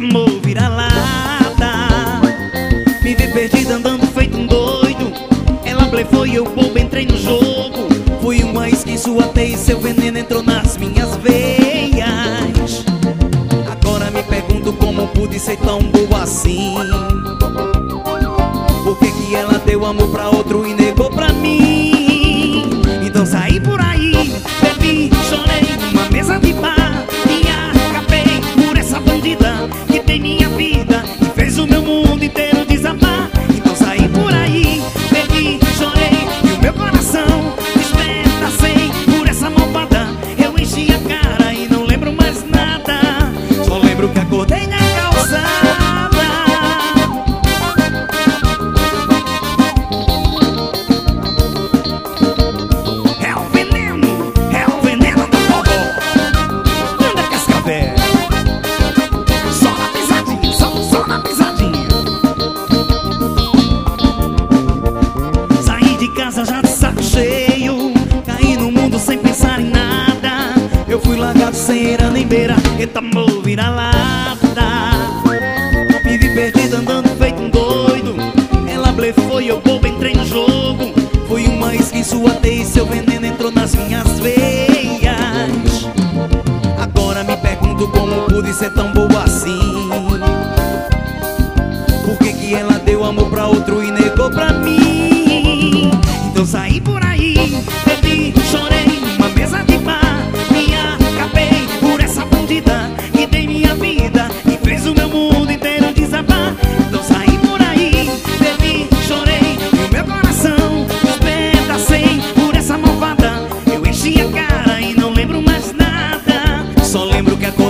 amor vira-lata. Me vi perdida andando feito um doido. Ela blefou e eu bobo entrei no jogo. Fui uma esquiço até e seu veneno entrou nas minhas veias. Agora me pergunto como pude ser tão boa assim. Por que que ela deu amor pra outro e negou pra mim? Então saí por aí, bebi, chorei numa mesa de bar. Me acabei por essa bandida que tem minha vida e fez o meu mundo inteiro desabar. Então saí por aí, bebi, chorei e o meu coração despedacei por essa malvada. Eu enchi a cara e não lembro mais nada. Só lembro que acordei na calçada. É o veneno do forró. Manda Cascavel. Só na pisadinha, só na pisadinha. Saí de casa já de saco cheio. Caí no mundo sem pensar em nada. Eu fui largado sem eira nem beira. Eita, amor vira-lata. Me vi perdido andando feito um doido. Ela blefou e eu bobo entrei no jogo. Fui uma esquiço até e seu veneno entrou nas minhas veias. Agora me pergunto como pude ser tão boa assim. Por que que ela deu amor pra outro e negou pra mim? Então saí por aí, bebi, chorei numa mesa de bar. Me acabei por essa bandida que tem minha vida e fez o meu mundo inteiro desabar. Então saí por aí, bebi, chorei e o meu coração despedacei por essa malvada. Eu enchi a cara e não lembro mais nada. Só lembro que a